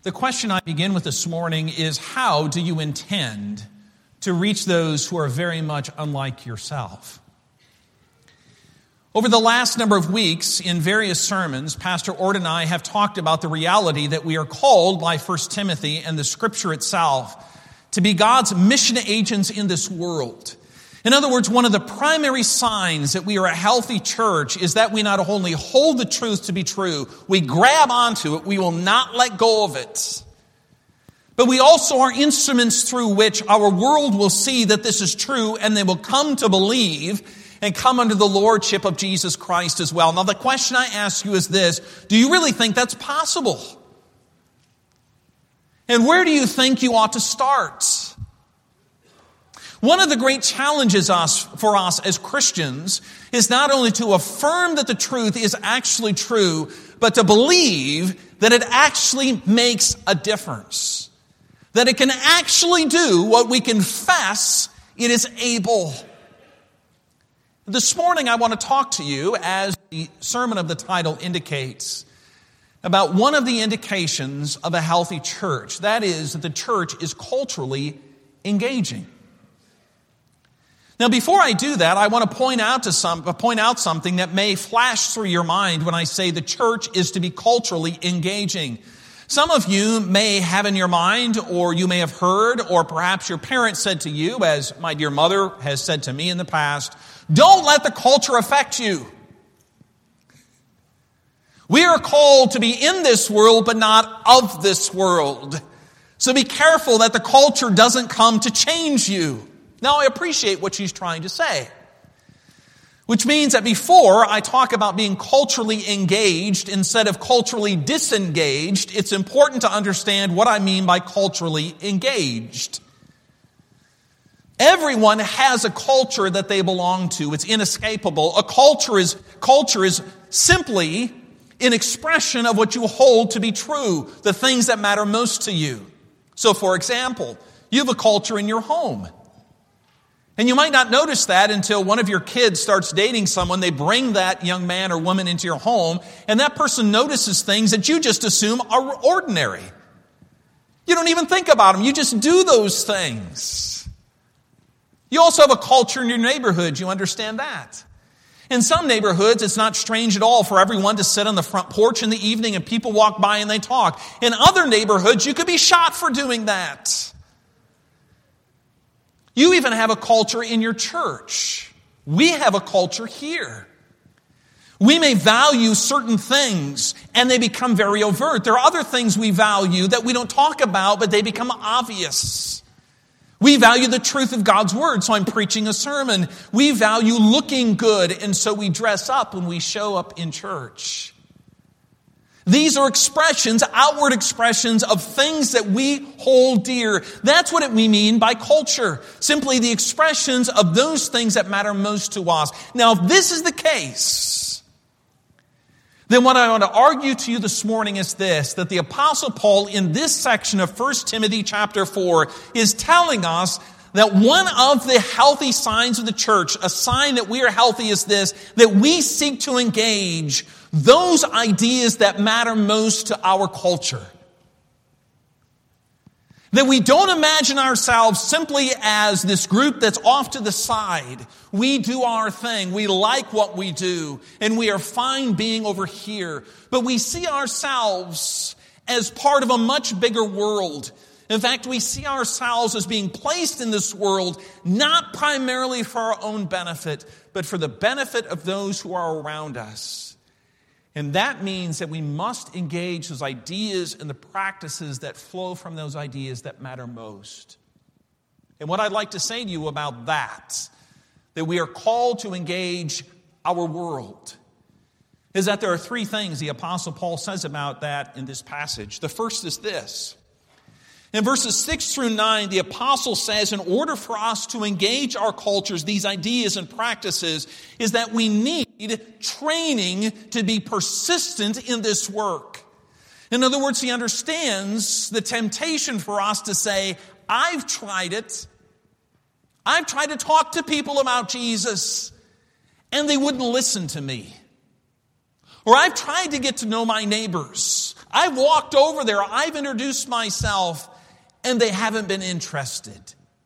The question I begin with this morning is, how do you intend to reach those who are very much unlike yourself? Over the last number of weeks, in various sermons, Pastor Ord and I have talked about the reality that we are called by 1 Timothy and the Scripture itself to be God's mission agents in this world. In other words, one of the primary signs that we are a healthy church is that we not only hold the truth to be true, we grab onto it, we will not let go of it. But we also are instruments through which our world will see that this is true, and they will come to believe and come under the lordship of Jesus Christ as well. Now, the question I ask you is this: do you really think that's possible? And where do you think you ought to start? One of the great challenges for us as Christians is not only to affirm that the truth is actually true, but to believe that it actually makes a difference. That it can actually do what we confess it is able. This morning I want to talk to you, as the sermon of the title indicates, about one of the indications of a healthy church. That is, that the church is culturally engaging. Now, before I do that, I want to point out something that may flash through your mind when I say the church is to be culturally engaging. Some of you may have in your mind, or you may have heard, or perhaps your parents said to you, as my dear mother has said to me in the past, "Don't let the culture affect you." We are called to be in this world, but not of this world. So be careful that the culture doesn't come to change you. Now, I appreciate what she's trying to say, which means that before I talk about being culturally engaged instead of culturally disengaged, it's important to understand what I mean by culturally engaged. Everyone has a culture that they belong to. It's inescapable. A culture is simply an expression of what you hold to be true, the things that matter most to you. So, for example, you have a culture in your home. And you might not notice that until one of your kids starts dating someone. They bring that young man or woman into your home, and that person notices things that you just assume are ordinary. You don't even think about them. You just do those things. You also have a culture in your neighborhood. You understand that. In some neighborhoods, it's not strange at all for everyone to sit on the front porch in the evening and people walk by and they talk. In other neighborhoods, you could be shot for doing that. You even have a culture in your church. We have a culture here. We may value certain things and they become very overt. There are other things we value that we don't talk about, but they become obvious. We value the truth of God's word, so I'm preaching a sermon. We value looking good, and so we dress up when we show up in church. These are expressions, outward expressions of things that we hold dear. That's what we mean by culture. Simply the expressions of those things that matter most to us. Now, if this is the case, then what I want to argue to you this morning is this, that the Apostle Paul in this section of 1 Timothy chapter 4 is telling us that one of the healthy signs of the church, a sign that we are healthy, is this, that we seek to engage those ideas that matter most to our culture. That we don't imagine ourselves simply as this group that's off to the side. We do our thing. We like what we do. And we are fine being over here. But we see ourselves as part of a much bigger world. In fact, we see ourselves as being placed in this world not primarily for our own benefit, but for the benefit of those who are around us. And that means that we must engage those ideas and the practices that flow from those ideas that matter most. And what I'd like to say to you about that we are called to engage our world, is that there are three things the Apostle Paul says about that in this passage. The first is this. In verses 6 through 9, the apostle says in order for us to engage our cultures, these ideas and practices, is that we need training to be persistent in this work. In other words, he understands the temptation for us to say, I've tried it. I've tried to talk to people about Jesus, and they wouldn't listen to me. Or I've tried to get to know my neighbors. I've walked over there, I've introduced myself, and they haven't been interested.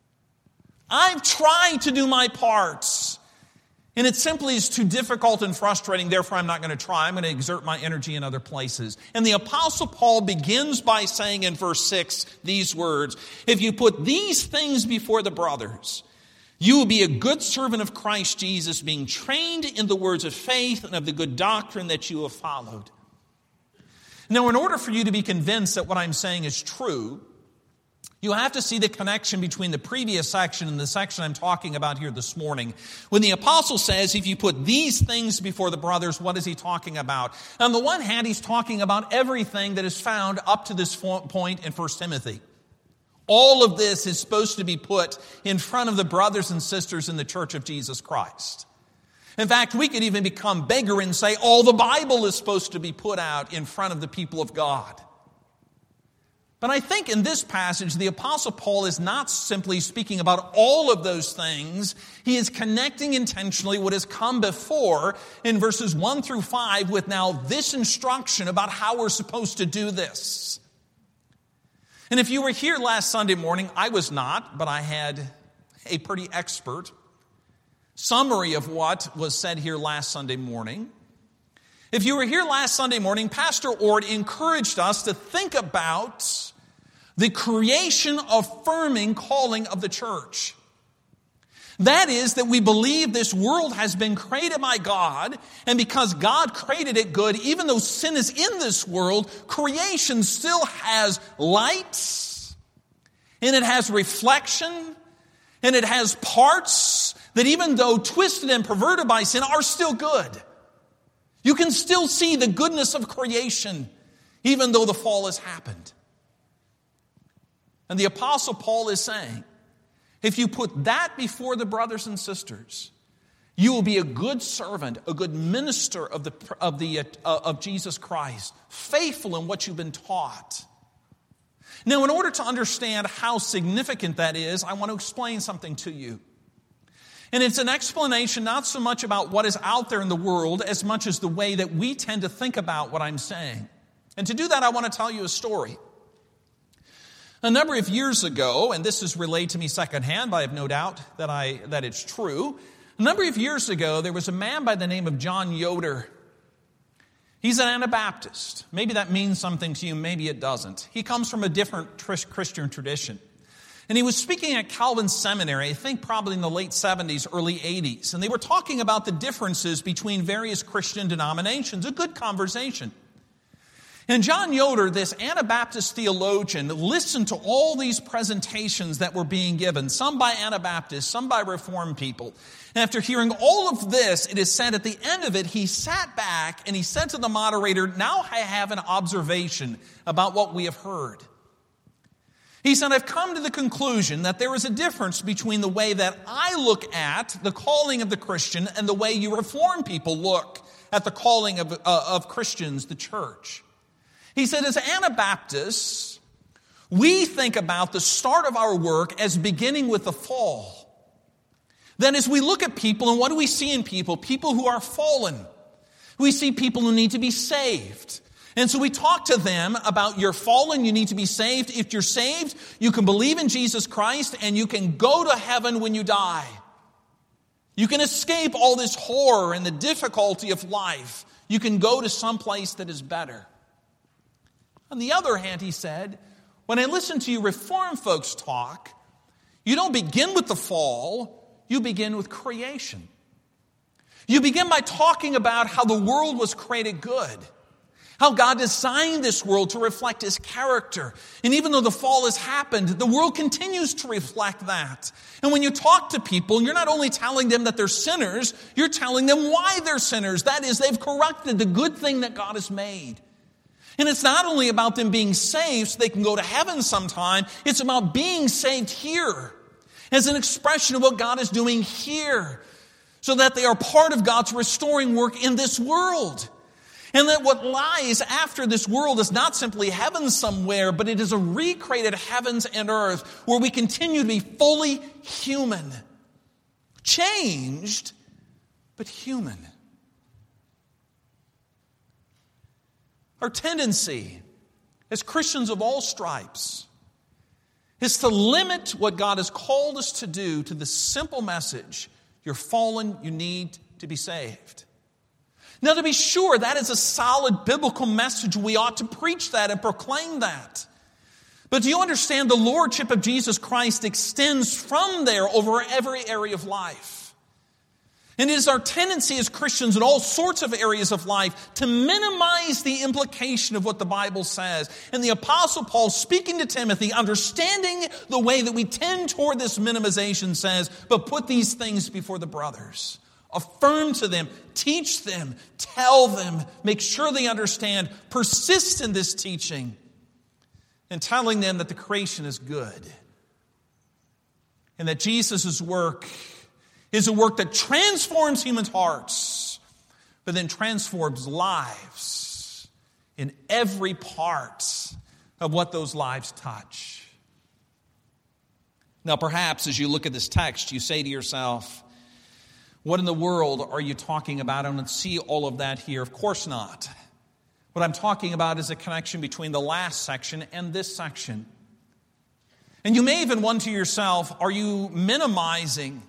I've tried to do my parts, and it simply is too difficult and frustrating, therefore I'm not going to try. I'm going to exert my energy in other places. And the Apostle Paul begins by saying in verse 6 these words, if you put these things before the brothers, you will be a good servant of Christ Jesus, being trained in the words of faith and of the good doctrine that you have followed. Now, in order for you to be convinced that what I'm saying is true, you have to see the connection between the previous section and the section I'm talking about here this morning. When the apostle says, if you put these things before the brothers, what is he talking about? On the one hand, he's talking about everything that is found up to this point in 1 Timothy. All of this is supposed to be put in front of the brothers and sisters in the church of Jesus Christ. In fact, we could even become bigger and say all the Bible is supposed to be put out in front of the people of God. But I think in this passage, the Apostle Paul is not simply speaking about all of those things. He is connecting intentionally what has come before in verses 1 through 5 with now this instruction about how we're supposed to do this. And if you were here last Sunday morning, I was not, but I had a pretty expert summary of what was said here last Sunday morning. If you were here last Sunday morning, Pastor Ord encouraged us to think about the creation affirming calling of the church. That is, that we believe this world has been created by God, and because God created it good, even though sin is in this world, creation still has light, and it has reflection, and it has parts that even though twisted and perverted by sin are still good. You can still see the goodness of creation even though the fall has happened. And the Apostle Paul is saying, if you put that before the brothers and sisters, you will be a good servant, a good minister of Jesus Christ, faithful in what you've been taught. Now, in order to understand how significant that is, I want to explain something to you. And it's an explanation not so much about what is out there in the world as much as the way that we tend to think about what I'm saying. And to do that, I want to tell you a story. A number of years ago, and this is relayed to me secondhand, but I have no doubt that it's true. A number of years ago, there was a man by the name of John Yoder. He's an Anabaptist. Maybe that means something to you, maybe it doesn't. He comes from a different Christian tradition. And he was speaking at Calvin Seminary, I think probably in the late 70s, early 80s. And they were talking about the differences between various Christian denominations. A good conversation. And John Yoder, this Anabaptist theologian, listened to all these presentations that were being given, some by Anabaptists, some by Reformed people. And after hearing all of this, it is said at the end of it, he sat back and he said to the moderator, now I have an observation about what we have heard. He said, I've come to the conclusion that there is a difference between the way that I look at the calling of the Christian and the way you Reformed people look at the calling of Christians, the church. He said, as Anabaptists, we think about the start of our work as beginning with the fall. Then as we look at people, and what do we see in people? People who are fallen. We see people who need to be saved. And so we talk to them about you're fallen, you need to be saved. If you're saved, you can believe in Jesus Christ and you can go to heaven when you die. You can escape all this horror and the difficulty of life. You can go to some place that is better. On the other hand, he said, when I listen to you Reformed folks talk, you don't begin with the fall, you begin with creation. You begin by talking about how the world was created good. How God designed this world to reflect His character. And even though the fall has happened, the world continues to reflect that. And when you talk to people, you're not only telling them that they're sinners, you're telling them why they're sinners. That is, they've corrupted the good thing that God has made. And it's not only about them being saved so they can go to heaven sometime. It's about being saved here as an expression of what God is doing here so that they are part of God's restoring work in this world. And that what lies after this world is not simply heaven somewhere, but it is a recreated heavens and earth where we continue to be fully human. Changed, but human. Our tendency as Christians of all stripes, is to limit what God has called us to do to the simple message, you're fallen, you need to be saved. Now, to be sure, that is a solid biblical message. We ought to preach that and proclaim that. But do you understand the lordship of Jesus Christ extends from there over every area of life? And it is our tendency as Christians in all sorts of areas of life to minimize the implication of what the Bible says. And the Apostle Paul, speaking to Timothy, understanding the way that we tend toward this minimization, says, but put these things before the brothers. Affirm to them, teach them, tell them, make sure they understand, persist in this teaching, and telling them that the creation is good. And that Jesus' work is a work that transforms human hearts, but then transforms lives in every part of what those lives touch. Now, perhaps as you look at this text, you say to yourself, what in the world are you talking about? I don't see all of that here. Of course not. What I'm talking about is a connection between the last section and this section. And you may even wonder to yourself, are you minimizing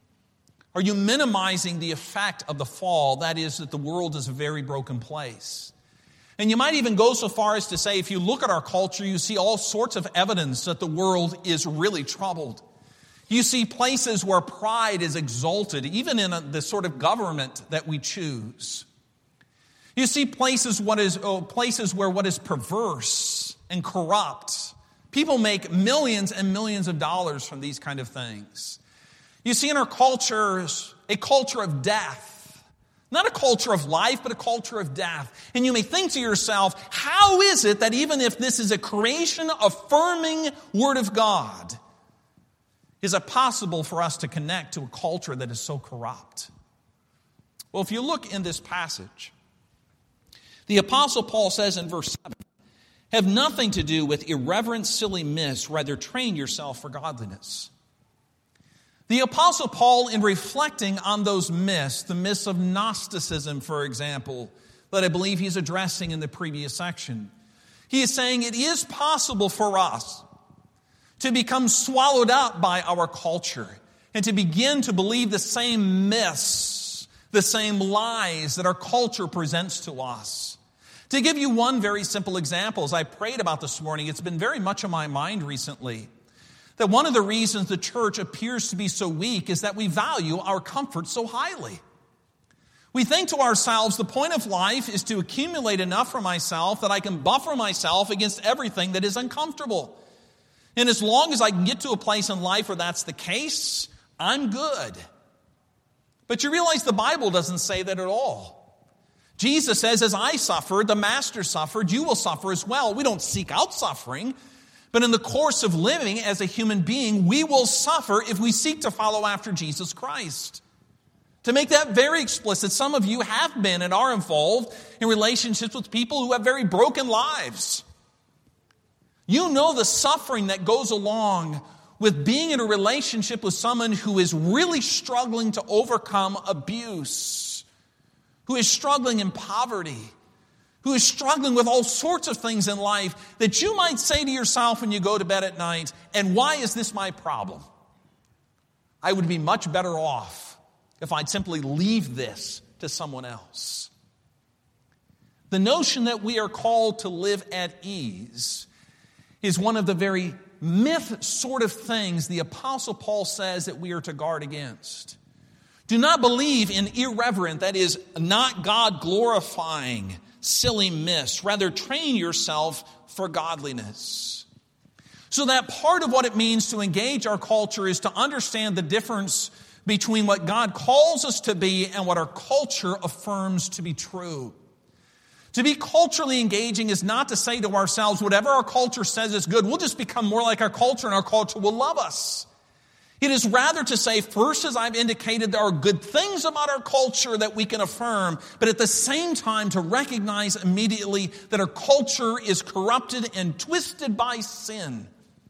the effect of the fall? That is, that the world is a very broken place. And you might even go so far as to say, if you look at our culture, you see all sorts of evidence that the world is really troubled. You see places where pride is exalted, even in the sort of government that we choose. You see places where what is perverse and corrupt. People make millions and millions of dollars from these kind of things. You see in our cultures a culture of death. Not a culture of life, but a culture of death. And you may think to yourself, how is it that even if this is a creation-affirming Word of God, is it possible for us to connect to a culture that is so corrupt? Well, if you look in this passage, the Apostle Paul says in verse 7, have nothing to do with irreverent, silly myths, rather train yourself for godliness. The Apostle Paul, in reflecting on those myths, the myths of Gnosticism, for example, that I believe he's addressing in the previous section, he is saying it is possible for us to become swallowed up by our culture and to begin to believe the same myths, the same lies that our culture presents to us. To give you one very simple example, as I prayed about this morning, it's been very much on my mind recently, that one of the reasons the church appears to be so weak is that we value our comfort so highly. We think to ourselves, the point of life is to accumulate enough for myself that I can buffer myself against everything that is uncomfortable. And as long as I can get to a place in life where that's the case, I'm good. But you realize the Bible doesn't say that at all. Jesus says, as I suffered, the Master suffered, you will suffer as well. We don't seek out suffering, but in the course of living as a human being, we will suffer if we seek to follow after Jesus Christ. To make that very explicit, some of you have been and are involved in relationships with people who have very broken lives. You know the suffering that goes along with being in a relationship with someone who is really struggling to overcome abuse, who is struggling in poverty, who is struggling with all sorts of things in life that you might say to yourself when you go to bed at night, and why is this my problem? I would be much better off if I'd simply leave this to someone else. The notion that we are called to live at ease is one of the very myth sort of things the Apostle Paul says that we are to guard against. Do not believe in irreverent, that is, not God-glorifying, silly myths. Rather, train yourself for godliness. So that part of what it means to engage our culture is to understand the difference between what God calls us to be and what our culture affirms to be true. To be culturally engaging is not to say to ourselves, whatever our culture says is good, we'll just become more like our culture and our culture will love us. It is rather to say, first, as I've indicated, there are good things about our culture that we can affirm, but at the same time to recognize immediately that our culture is corrupted and twisted by sin.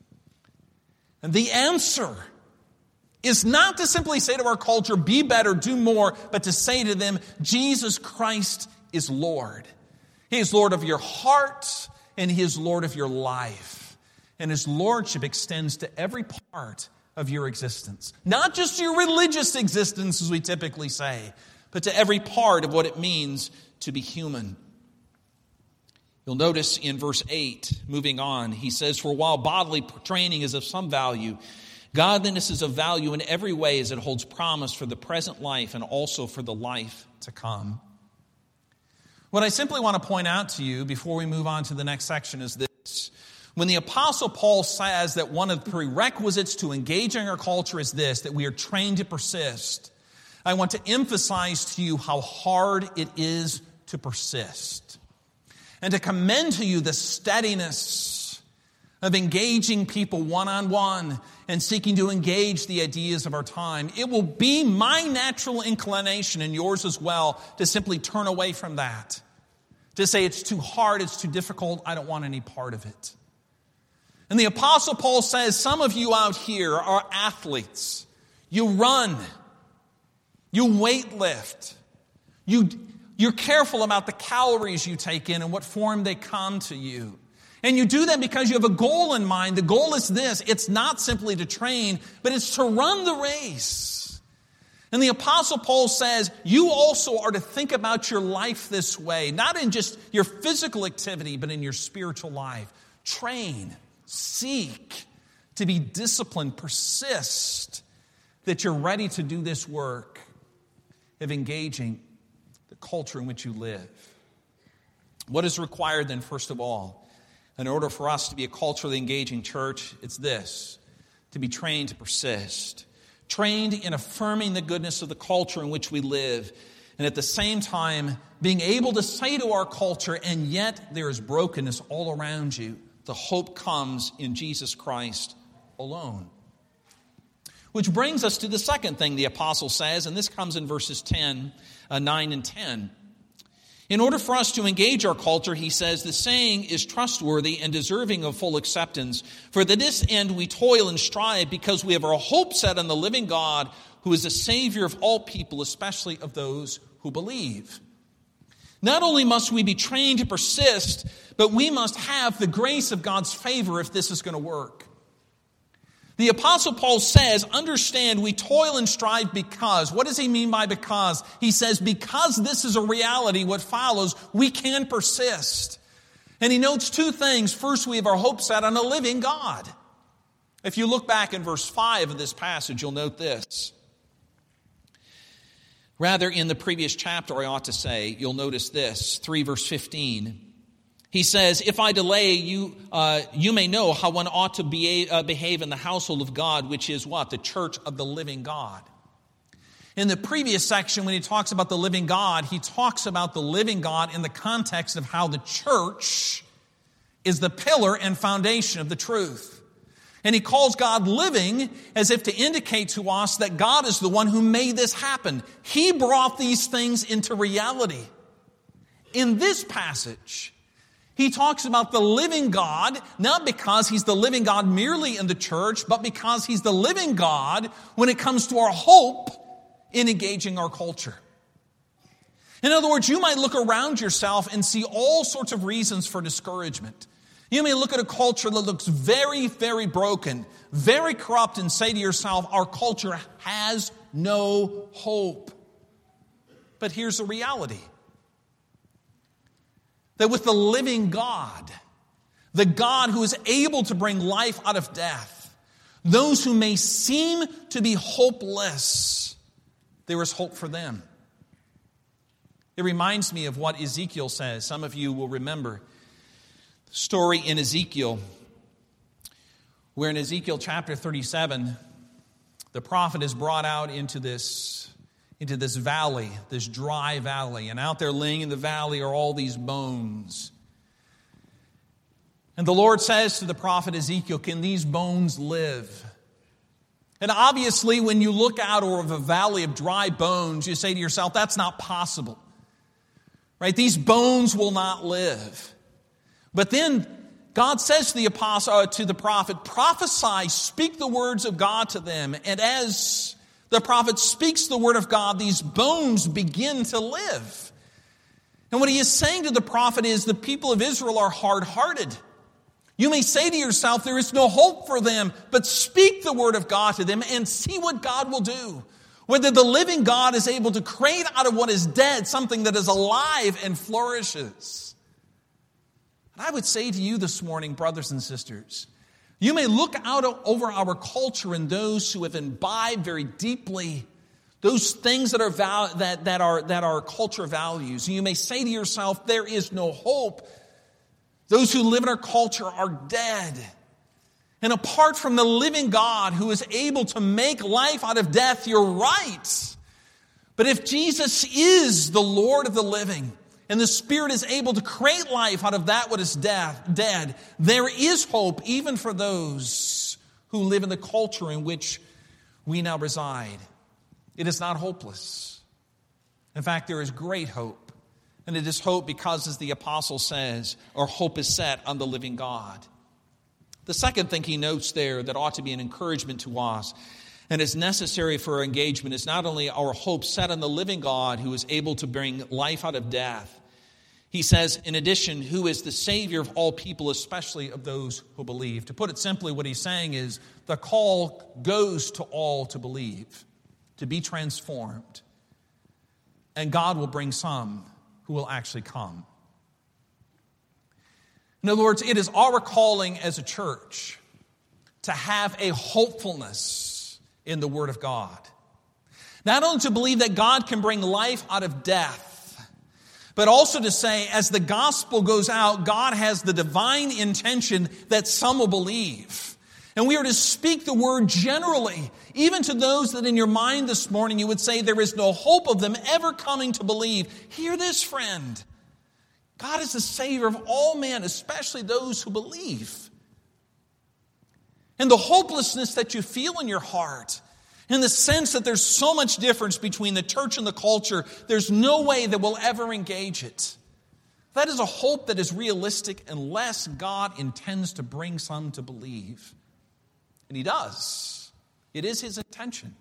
And the answer is not to simply say to our culture, be better, do more, but to say to them, Jesus Christ is Lord. He is Lord of your heart, and He is Lord of your life. And His lordship extends to every part of your existence. Not just your religious existence, as we typically say, but to every part of what it means to be human. You'll notice in verse 8, moving on, he says, "For while bodily training is of some value, godliness is of value in every way as it holds promise for the present life and also for the life to come." What I simply want to point out to you before we move on to the next section is this. When the Apostle Paul says that one of the prerequisites to engaging our culture is this, that we are trained to persist, I want to emphasize to you how hard it is to persist. And to commend to you the steadiness of engaging people one-on-one and seeking to engage the ideas of our time. It will be my natural inclination, and yours as well, to simply turn away from that. To say it's too hard, it's too difficult, I don't want any part of it. And the Apostle Paul says, some of you out here are athletes. You run. You weightlift. You're careful about the calories you take in and what form they come to you. And you do that because you have a goal in mind. The goal is this. It's not simply to train, but it's to run the race. And the Apostle Paul says, you also are to think about your life this way. Not in just your physical activity, but in your spiritual life. Train. Seek to be disciplined. Persist that you're ready to do this work of engaging the culture in which you live. What is required then, first of all, in order for us to be a culturally engaging church? It's this: to be trained to persist. Trained in affirming the goodness of the culture in which we live, and at the same time being able to say to our culture, and yet there is brokenness all around you, the hope comes in Jesus Christ alone. Which brings us to the second thing the apostle says, and this comes in verses 9 and 10. In order for us to engage our culture, he says, the saying is trustworthy and deserving of full acceptance. For to this end we toil and strive, because we have our hope set on the living God, who is the Savior of all people, especially of those who believe. Not only must we be trained to persist, but we must have the grace of God's favor if this is going to work. The Apostle Paul says, understand, we toil and strive because. What does he mean by because? He says, because this is a reality, what follows, we can persist. And he notes two things. First, we have our hope set on a living God. If you look back in verse 5 of this passage, you'll note this. Rather, in the previous chapter, I ought to say, you'll notice this, 3 verse 15. He says, if I delay, you may know how one ought to behave in the household of God, which is what? The church of the living God. In the previous section, when he talks about the living God, he talks about the living God in the context of how the church is the pillar and foundation of the truth. And he calls God living as if to indicate to us that God is the one who made this happen. He brought these things into reality. In this passage, he talks about the living God, not because he's the living God merely in the church, but because he's the living God when it comes to our hope in engaging our culture. In other words, you might look around yourself and see all sorts of reasons for discouragement. You may look at a culture that looks very, very broken, very corrupt, and say to yourself, our culture has no hope. But here's the reality. That with the living God, the God who is able to bring life out of death, those who may seem to be hopeless, there is hope for them. It reminds me of what Ezekiel says. Some of you will remember the story in Ezekiel, where in Ezekiel chapter 37, the prophet is brought out into this valley, this dry valley. And out there laying in the valley are all these bones. And the Lord says to the prophet Ezekiel, can these bones live? And obviously, when you look out over a valley of dry bones, you say to yourself, that's not possible. Right? These bones will not live. But then God says to the prophet, prophesy, speak the words of God to them. And as the prophet speaks the word of God, these bones begin to live. And what he is saying to the prophet is the people of Israel are hard-hearted. You may say to yourself, there is no hope for them, but speak the word of God to them and see what God will do. Whether the living God is able to create out of what is dead something that is alive and flourishes. And I would say to you this morning, brothers and sisters, you may look out over our culture and those who have imbibed very deeply those things that are culture values. And you may say to yourself, there is no hope. Those who live in our culture are dead. And apart from the living God who is able to make life out of death, you're right. But if Jesus is the Lord of the living, and the Spirit is able to create life out of that what is dead, there is hope even for those who live in the culture in which we now reside. It is not hopeless. In fact, there is great hope. And it is hope because, as the apostle says, our hope is set on the living God. The second thing he notes there that ought to be an encouragement to us and is necessary for our engagement is not only our hope set on the living God who is able to bring life out of death. He says, in addition, who is the Savior of all people, especially of those who believe. To put it simply, what he's saying is the call goes to all to believe, to be transformed. And God will bring some who will actually come. In other words, it is our calling as a church to have a hopefulness in the Word of God. Not only to believe that God can bring life out of death, but also to say, as the gospel goes out, God has the divine intention that some will believe. And we are to speak the word generally, even to those that in your mind this morning you would say there is no hope of them ever coming to believe. Hear this, friend. God is the Savior of all men, especially those who believe. And the hopelessness that you feel in your heart, in the sense that there's so much difference between the church and the culture, there's no way that we'll ever engage it. That is a hope that is realistic unless God intends to bring some to believe. And He does. It is His intention.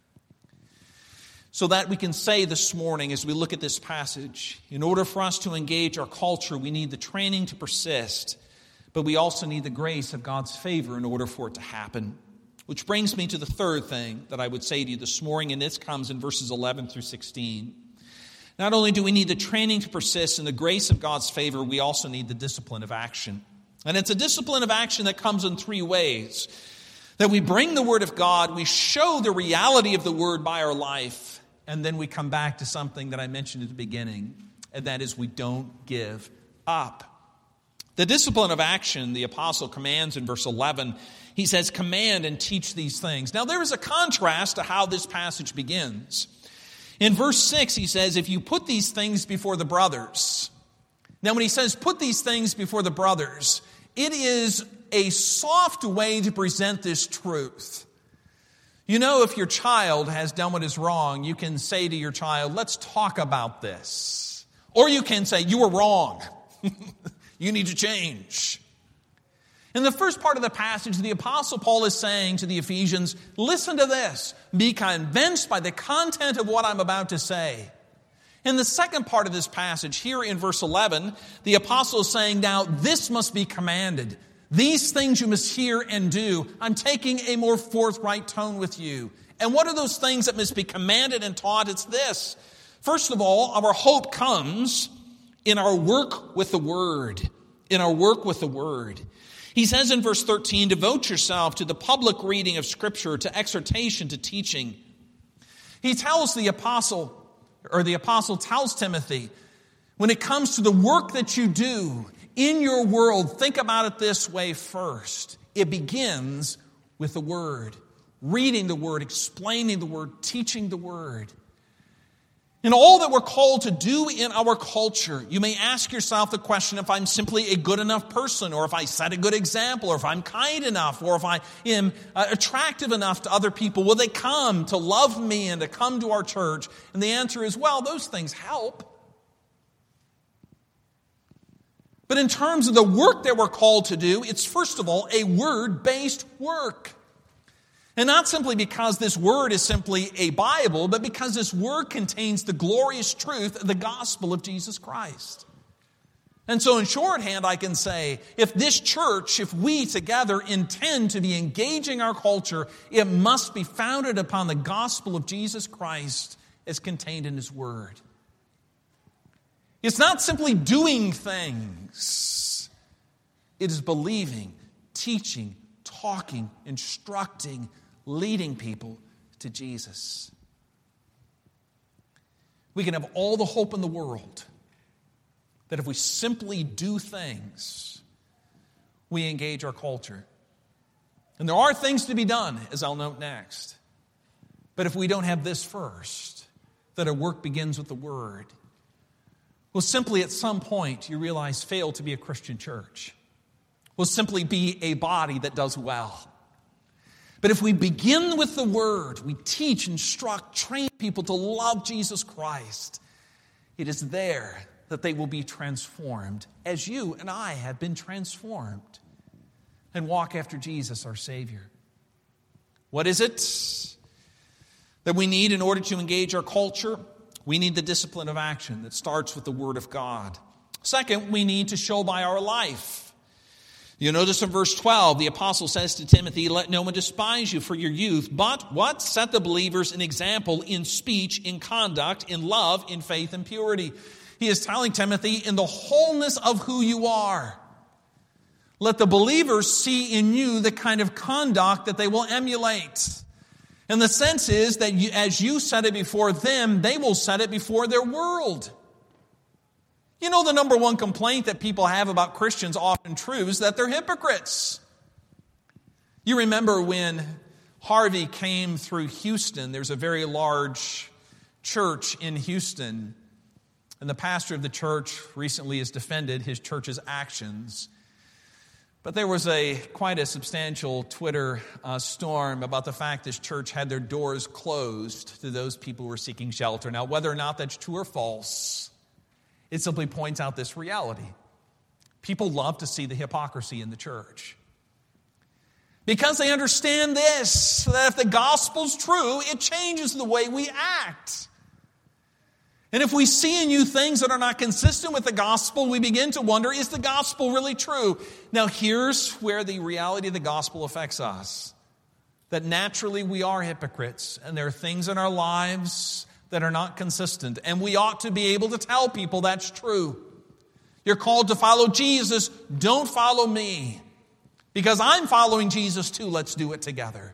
So that we can say this morning as we look at this passage, in order for us to engage our culture, we need the training to persist, but we also need the grace of God's favor in order for it to happen. Which brings me to the third thing that I would say to you this morning, and this comes in verses 11 through 16. Not only do we need the training to persist and the grace of God's favor, we also need the discipline of action. And it's a discipline of action that comes in three ways. That we bring the Word of God, we show the reality of the Word by our life, and then we come back to something that I mentioned at the beginning, and that is we don't give up. The discipline of action, the apostle commands in verse 11. He says, command and teach these things. Now there is a contrast to how this passage begins. In verse 6, he says, if you put these things before the brothers. Now when he says put these things before the brothers, it is a soft way to present this truth. You know, if your child has done what is wrong, you can say to your child, let's talk about this. Or you can say, you were wrong. You need to change. In the first part of the passage, the Apostle Paul is saying to the Ephesians, listen to this. Be convinced by the content of what I'm about to say. In the second part of this passage, here in verse 11, the Apostle is saying, now this must be commanded. These things you must hear and do. I'm taking a more forthright tone with you. And what are those things that must be commanded and taught? It's this. First of all, our hope comes in our work with the Word. In our work with the Word. He says in verse 13, devote yourself to the public reading of Scripture, to exhortation, to teaching. He tells the apostle tells Timothy, when it comes to the work that you do in your world, think about it this way first. It begins with the Word. Reading the Word, explaining the Word, teaching the Word. In all that we're called to do in our culture, you may ask yourself the question if I'm simply a good enough person, or if I set a good example, or if I'm kind enough, or if I am attractive enough to other people, will they come to love me and to come to our church? And the answer is, well, those things help. But in terms of the work that we're called to do, it's first of all a word-based work. And not simply because this word is simply a Bible, but because this word contains the glorious truth of the gospel of Jesus Christ. And so in shorthand, I can say, if this church, if we together intend to be engaging our culture, it must be founded upon the gospel of Jesus Christ as contained in His word. It's not simply doing things. It is believing, teaching, talking, instructing, leading people to Jesus. We can have all the hope in the world that if we simply do things, we engage our culture. And there are things to be done, as I'll note next. But if we don't have this first, that our work begins with the Word, we'll simply at some point, you realize, fail to be a Christian church. We'll simply be a body that does well. But if we begin with the Word, we teach, instruct, train people to love Jesus Christ, it is there that they will be transformed, as you and I have been transformed, and walk after Jesus, our Savior. What is it that we need in order to engage our culture? We need the discipline of action that starts with the Word of God. Second, we need to show by our life. You notice in verse 12, the apostle says to Timothy, let no one despise you for your youth, but what? Set the believers an example in speech, in conduct, in love, in faith, and purity. He is telling Timothy, in the wholeness of who you are, let the believers see in you the kind of conduct that they will emulate. And the sense is that as you set it before them, they will set it before their world. You know, the number one complaint that people have about Christians, often true, is that they're hypocrites. You remember when Harvey came through Houston, there's a very large church in Houston, and the pastor of the church recently has defended his church's actions. But there was quite a substantial Twitter storm about the fact this church had their doors closed to those people who were seeking shelter. Now, whether or not that's true or false, it simply points out this reality. People love to see the hypocrisy in the church. Because they understand this, that if the gospel's true, it changes the way we act. And if we see in you things that are not consistent with the gospel, we begin to wonder, is the gospel really true? Now, here's where the reality of the gospel affects us. That naturally we are hypocrites, and there are things in our lives that are not consistent. And we ought to be able to tell people that's true. You're called to follow Jesus. Don't follow me. Because I'm following Jesus too. Let's do it together.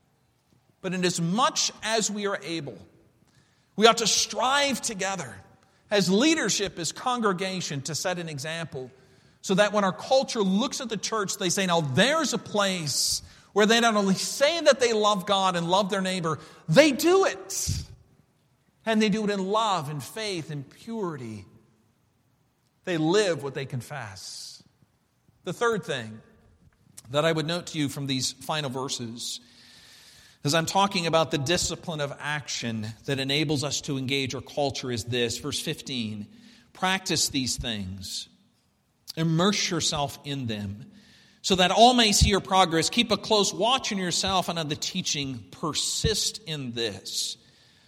But in as much as we are able, we ought to strive together as leadership, as congregation, to set an example so that when our culture looks at the church, they say, now there's a place where they not only say that they love God and love their neighbor, they do it. And they do it in love and faith and purity. They live what they confess. The third thing that I would note to you from these final verses, as I'm talking about the discipline of action that enables us to engage our culture, is this. Verse 15, practice these things. Immerse yourself in them so that all may see your progress. Keep a close watch on yourself and on the teaching. Persist in this.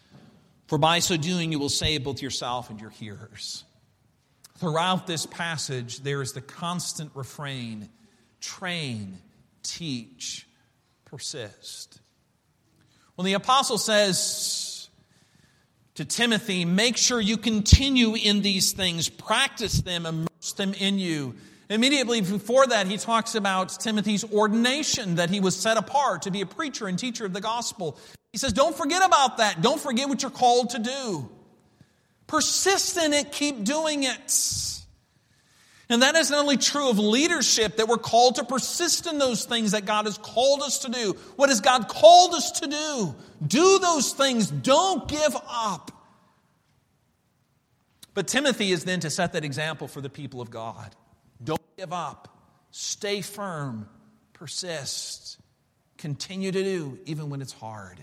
For by so doing, you will save both yourself and your hearers. Throughout this passage, there is the constant refrain, train, teach, persist. When the apostle says to Timothy, make sure you continue in these things, practice them, immerse them in you. Immediately before that, he talks about Timothy's ordination, that he was set apart to be a preacher and teacher of the gospel. He says, don't forget about that. Don't forget what you're called to do. Persist in it. Keep doing it. And that is not only true of leadership, that we're called to persist in those things that God has called us to do. What has God called us to do? Do those things. Don't give up. But Timothy is then to set that example for the people of God. Don't give up. Stay firm. Persist. Continue to do even when it's hard.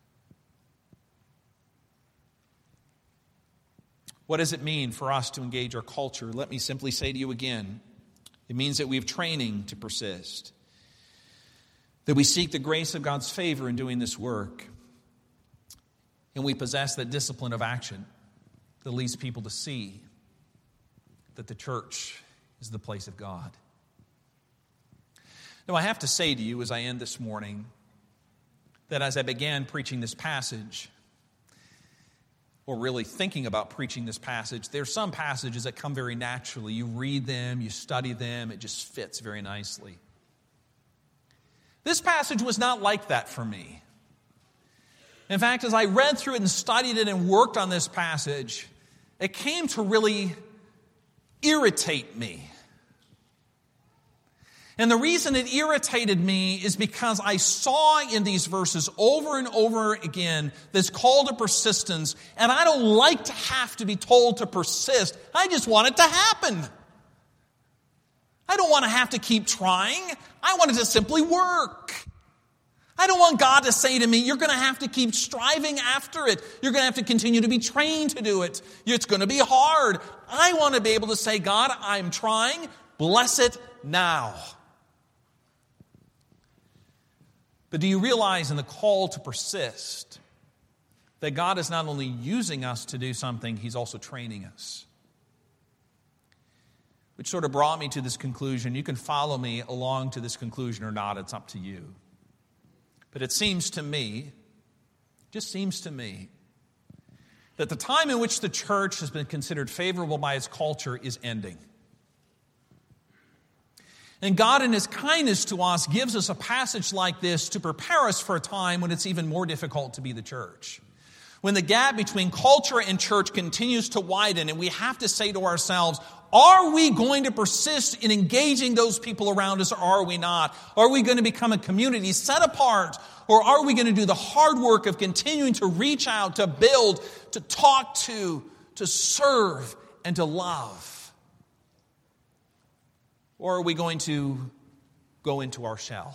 What does it mean for us to engage our culture? Let me simply say to you again, it means that we have training to persist. that we seek the grace of God's favor in doing this work, and we possess that discipline of action that leads people to see that the church is the place of God. Now, I have to say to you as I end this morning that as I began preaching this passage, or really thinking about preaching this passage, there's some passages that come very naturally. You read them, you study them, it just fits very nicely. This passage was not like that for me. In fact, as I read through it and studied it and worked on this passage, it came to really irritate me. And the reason it irritated me is because I saw in these verses over and over again this call to persistence, and I don't like to have to be told to persist. I just want it to happen. I don't want to have to keep trying. I want it to simply work. I don't want God to say to me, you're going to have to keep striving after it. You're going to have to continue to be trained to do it. It's going to be hard. I want to be able to say, God, I'm trying. Bless it now. But do you realize in the call to persist that God is not only using us to do something, He's also training us? Which sort of brought me to this conclusion. You can follow me along to this conclusion or not. It's up to you. But it seems to me, just seems to me, that the time in which the church has been considered favorable by its culture is ending. And God in His kindness to us gives us a passage like this to prepare us for a time when it's even more difficult to be the church. When the gap between culture and church continues to widen and we have to say to ourselves, are we going to persist in engaging those people around us or are we not? Are we going to become a community set apart or are we going to do the hard work of continuing to reach out, to build, to talk to serve, and to love? Or are we going to go into our shell?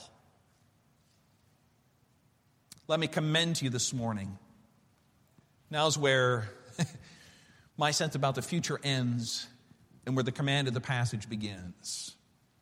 Let me commend to you this morning. Now's where my sense about the future ends and where the command of the passage begins.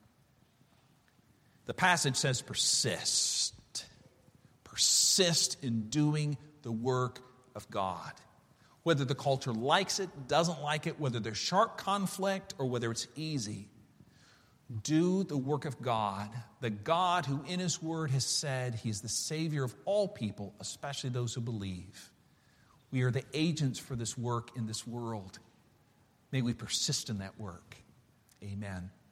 The passage says persist. Persist in doing the work of God. Whether the culture likes it, doesn't like it, whether there's sharp conflict or whether it's easy. Do the work of God, the God who in His Word has said He is the Savior of all people, especially those who believe. We are the agents for this work in this world. May we persist in that work. Amen.